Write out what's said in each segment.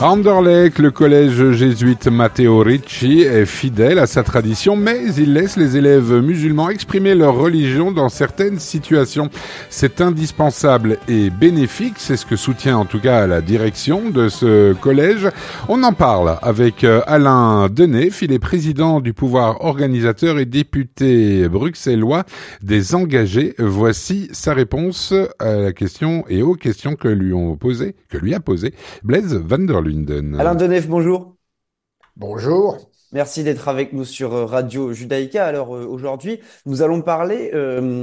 À Anderlecht, le collège jésuite Matteo Ricci est fidèle à sa tradition, mais il laisse les élèves musulmans exprimer leur religion dans certaines situations. C'est indispensable et bénéfique, c'est ce que soutient en tout cas la direction de ce collège. On en parle avec Alain Denef, il est président du pouvoir organisateur et député bruxellois des engagés. Voici sa réponse à la question et aux questions que lui a posées Blaise van der Lunden. Alain Denef, bonjour. Bonjour. Merci d'être avec nous sur Radio Judaïka. Alors aujourd'hui, nous allons parler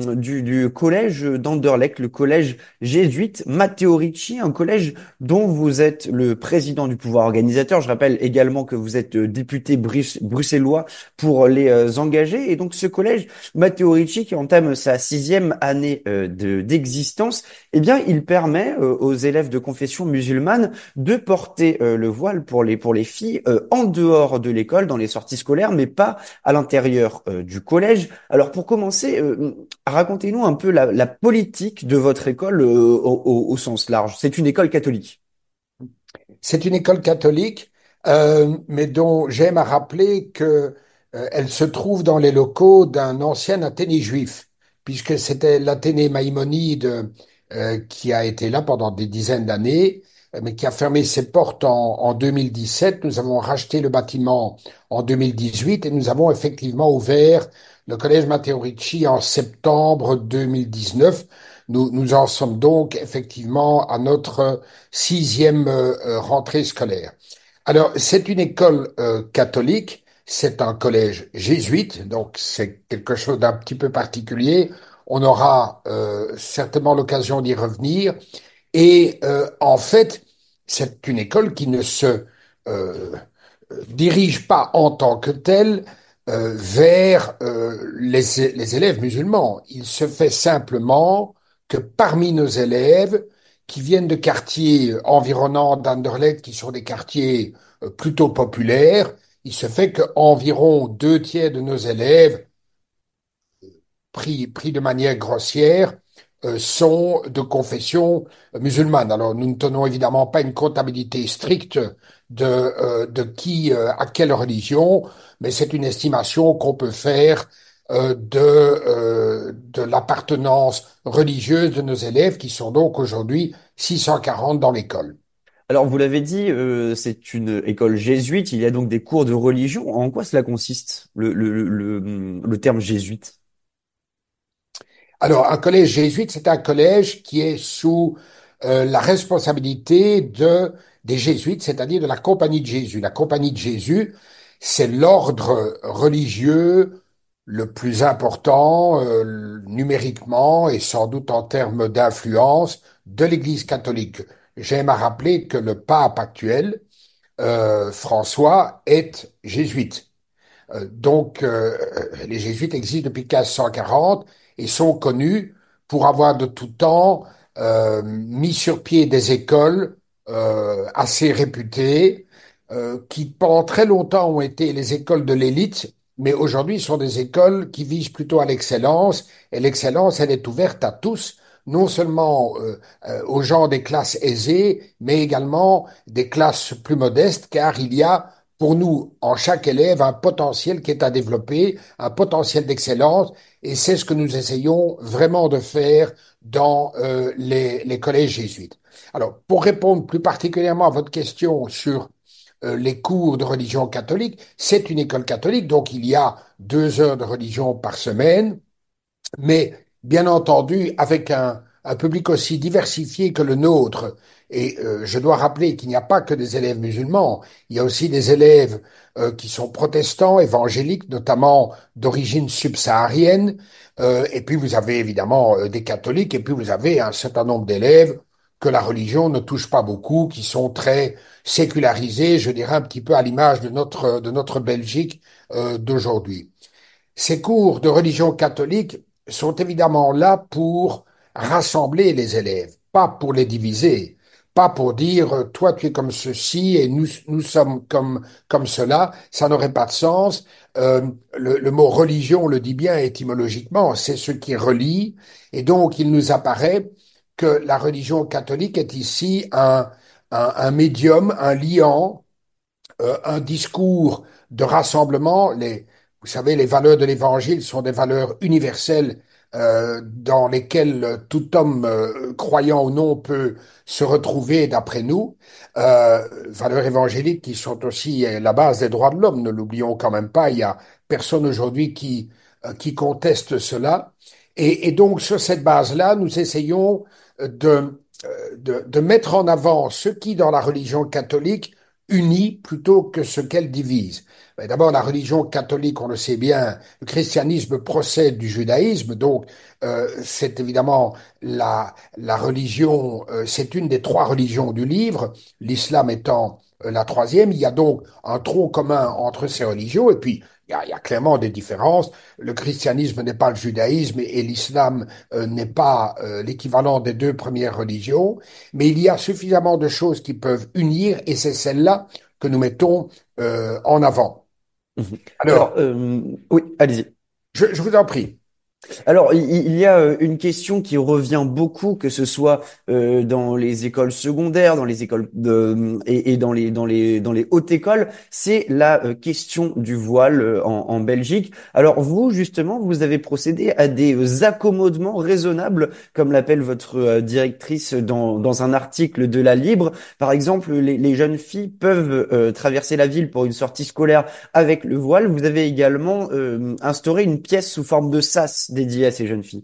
du collège d'Anderlecht, le collège jésuite Matteo Ricci, un collège dont vous êtes le président du pouvoir organisateur. Je rappelle également que vous êtes député bruxellois pour les engagés. Et donc ce collège Matteo Ricci, qui entame sa 6e année d'existence, eh bien, il permet aux élèves de confession musulmane de porter le voile pour les filles en dehors de l'école, dans les sorties scolaires, mais pas à l'intérieur du collège. Alors pour commencer, racontez-nous un peu la politique de votre école au sens large. C'est une école catholique. C'est une école catholique, mais dont j'aime à rappeler que elle se trouve dans les locaux d'un ancien Athénée juif, puisque c'était l'Athénée maïmonide qui a été là pendant des dizaines d'années, mais qui a fermé ses portes en 2017. Nous avons racheté le bâtiment en 2018 et nous avons effectivement ouvert le collège Matteo Ricci en septembre 2019. Nous en sommes donc effectivement à notre 6e rentrée scolaire. Alors, c'est une école catholique, c'est un collège jésuite, donc c'est quelque chose d'un petit peu particulier. On aura certainement l'occasion d'y revenir. Et en fait, c'est une école qui ne se dirige pas en tant que telle vers les élèves musulmans. Il se fait simplement que parmi nos élèves qui viennent de quartiers environnants d'Anderlecht, qui sont des quartiers plutôt populaires, il se fait qu'environ 2 tiers de nos élèves, pris de manière grossière, sont de confession musulmane. Alors, nous ne tenons évidemment pas une comptabilité stricte de qui a quelle religion, mais c'est une estimation qu'on peut faire de l'appartenance religieuse de nos élèves, qui sont donc aujourd'hui 640 dans l'école. Alors vous l'avez dit, c'est une école jésuite. Il y a donc des cours de religion. En quoi cela consiste, le terme jésuite? Alors, un collège jésuite, c'est un collège qui est sous la responsabilité des jésuites, c'est-à-dire de la Compagnie de Jésus. La Compagnie de Jésus, c'est l'ordre religieux le plus important numériquement et sans doute en termes d'influence de l'Église catholique. J'aime à rappeler que le pape actuel, François, est jésuite. Les jésuites existent depuis 1540 et sont connus pour avoir de tout temps mis sur pied des écoles assez réputées, qui pendant très longtemps ont été les écoles de l'élite, mais aujourd'hui sont des écoles qui visent plutôt à l'excellence, et l'excellence, elle est ouverte à tous, non seulement aux gens des classes aisées, mais également des classes plus modestes, car il y a pour nous, en chaque élève, un potentiel qui est à développer, un potentiel d'excellence, et c'est ce que nous essayons vraiment de faire dans les collèges jésuites. Alors, pour répondre plus particulièrement à votre question sur les cours de religion catholique, c'est une école catholique, donc il y a 2 heures de religion par semaine, mais bien entendu avec un public aussi diversifié que le nôtre. Et je dois rappeler qu'il n'y a pas que des élèves musulmans, il y a aussi des élèves qui sont protestants, évangéliques, notamment d'origine subsaharienne, et puis vous avez évidemment des catholiques, et puis vous avez un certain nombre d'élèves que la religion ne touche pas beaucoup, qui sont très sécularisés, je dirais un petit peu à l'image de notre Belgique d'aujourd'hui. Ces cours de religion catholique sont évidemment là pour rassembler les élèves, pas pour les diviser, pas pour dire toi tu es comme ceci et nous sommes comme cela, ça n'aurait pas de sens. Le mot religion le dit bien étymologiquement, c'est ce qui relie, et donc il nous apparaît que la religion catholique est ici un médium, un liant, un discours de rassemblement. Vous savez, les valeurs de l'Évangile sont des valeurs universelles dans lesquelles tout homme, croyant ou non, peut se retrouver d'après nous. Valeurs évangéliques qui sont aussi la base des droits de l'homme, ne l'oublions quand même pas. Il y a personne aujourd'hui qui conteste cela. Et donc, sur cette base-là, nous essayons de mettre en avant ce qui, dans la religion catholique, unit plutôt que ce qu'elle divise. D'abord, la religion catholique, on le sait bien, le christianisme procède du judaïsme, donc c'est évidemment la religion, c'est une des trois religions du livre, l'islam étant la troisième. Il y a donc un tronc commun entre ces religions, et puis il y a clairement des différences. Le christianisme n'est pas le judaïsme et l'islam n'est pas l'équivalent des deux premières religions, mais il y a suffisamment de choses qui peuvent unir et c'est celle-là que nous mettons en avant. Mhm. Alors, Alors, oui, allez-y. je vous en prie. Alors, il y a une question qui revient beaucoup, que ce soit dans les écoles secondaires, dans les écoles et dans les hautes écoles, c'est la question du voile en Belgique. Alors vous, justement, vous avez procédé à des accommodements raisonnables, comme l'appelle votre directrice dans un article de La Libre. Par exemple, les jeunes filles peuvent traverser la ville pour une sortie scolaire avec le voile. Vous avez également instauré une pièce sous forme de sas dédiée à ces jeunes filles.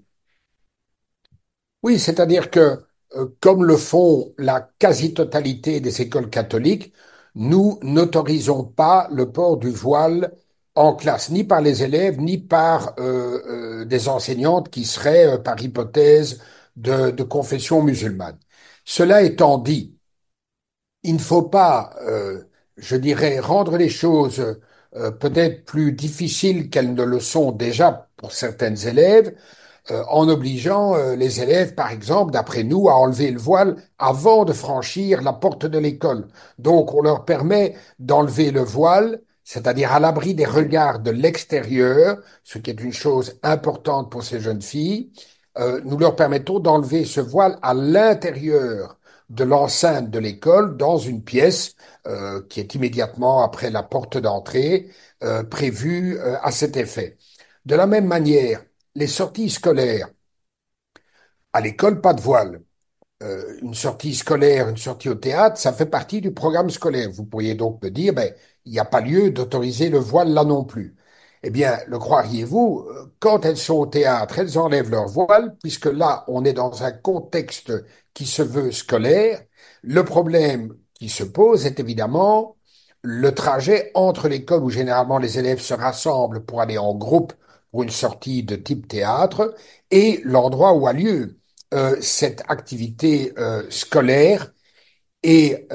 Oui, c'est-à-dire que, comme le font la quasi-totalité des écoles catholiques, nous n'autorisons pas le port du voile en classe, ni par les élèves, ni par des enseignantes qui seraient, par hypothèse, de confession musulmane. Cela étant dit, il ne faut pas, je dirais, rendre les choses peut-être plus difficiles qu'elles ne le sont déjà pour certaines élèves en obligeant les élèves, par exemple, d'après nous, à enlever le voile avant de franchir la porte de l'école. Donc, on leur permet d'enlever le voile, c'est-à-dire à l'abri des regards de l'extérieur, ce qui est une chose importante pour ces jeunes filles. Nous leur permettons d'enlever ce voile à l'intérieur de l'enceinte de l'école, dans une pièce qui est immédiatement après la porte d'entrée, prévue à cet effet. De la même manière, les sorties scolaires, à l'école, pas de voile. Une sortie scolaire, une sortie au théâtre, ça fait partie du programme scolaire. Vous pourriez donc me dire, ben, il n'y a pas lieu d'autoriser le voile là non plus. Eh bien, le croiriez-vous, quand elles sont au théâtre, elles enlèvent leur voile, puisque là, on est dans un contexte qui se veut scolaire. Le problème qui se pose est évidemment le trajet entre l'école où généralement les élèves se rassemblent pour aller en groupe pour une sortie de type théâtre et l'endroit où a lieu cette activité scolaire et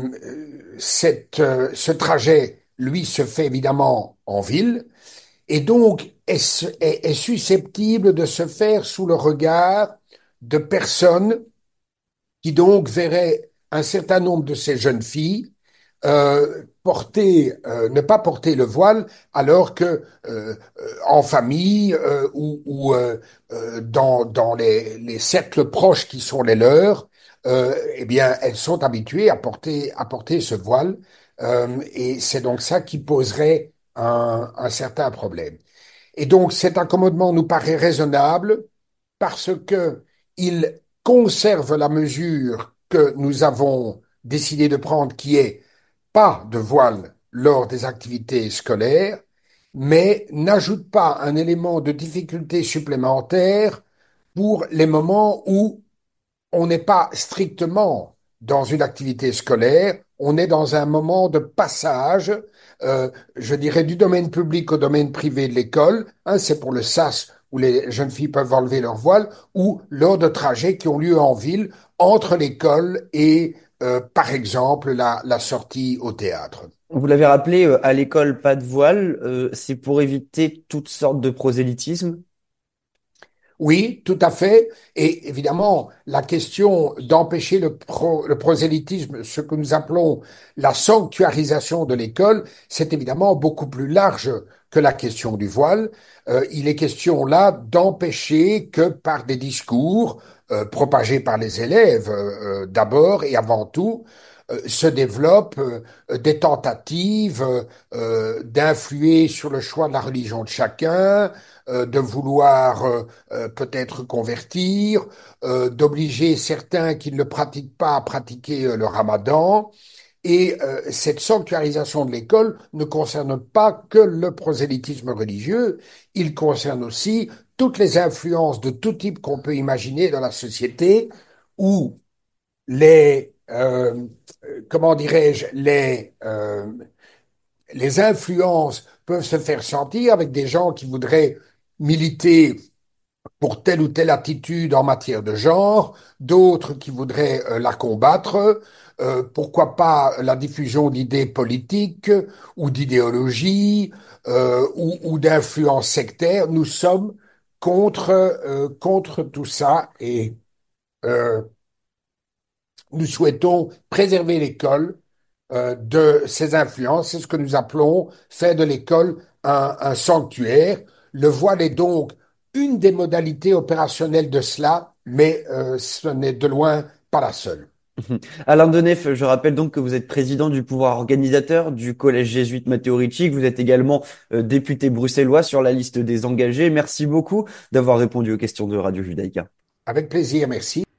ce trajet, lui, se fait évidemment en ville et donc est susceptible de se faire sous le regard de personnes qui donc verraient un certain nombre de ces jeunes filles ne pas porter le voile alors que en famille dans les cercles proches qui sont les leurs, eh bien elles sont habituées à porter ce voile et c'est donc ça qui poserait un certain problème. Et donc cet accommodement nous paraît raisonnable parce que il conserve la mesure que nous avons décidé de prendre, qui est pas de voile lors des activités scolaires, mais n'ajoute pas un élément de difficulté supplémentaire pour les moments où on n'est pas strictement dans une activité scolaire, on est dans un moment de passage, je dirais, du domaine public au domaine privé de l'école. Un, c'est pour le SAS où les jeunes filles peuvent enlever leur voile, ou lors de trajets qui ont lieu en ville entre l'école et, par exemple, la sortie au théâtre. Vous l'avez rappelé, à l'école, pas de voile, c'est pour éviter toutes sortes de prosélytisme. Oui, tout à fait. Et évidemment, la question d'empêcher le prosélytisme, ce que nous appelons la sanctuarisation de l'école, c'est évidemment beaucoup plus large que la question du voile. Il est question là d'empêcher que par des discours propagés par les élèves, d'abord et avant tout, se développent des tentatives d'influer sur le choix de la religion de chacun, de vouloir peut-être convertir, d'obliger certains qui ne le pratiquent pas à pratiquer le ramadan. Et cette sanctuarisation de l'école ne concerne pas que le prosélytisme religieux, il concerne aussi toutes les influences de tout type qu'on peut imaginer dans la société, où les, comment dirais-je, les influences peuvent se faire sentir avec des gens qui voudraient militer pour telle ou telle attitude en matière de genre, d'autres qui voudraient la combattre, pourquoi pas la diffusion d'idées politiques ou d'idéologies ou d'influences sectaires. Nous sommes contre tout ça et euh, nous souhaitons préserver l'école de ces influences. C'est ce que nous appelons faire de l'école un sanctuaire. Le voile est donc une des modalités opérationnelles de cela, mais ce n'est de loin pas la seule. Alain Denef, je rappelle donc que vous êtes président du pouvoir organisateur du collège jésuite Matteo Ricci, que vous êtes également député bruxellois sur la liste des engagés. Merci beaucoup d'avoir répondu aux questions de Radio Judaïka. Avec plaisir, merci.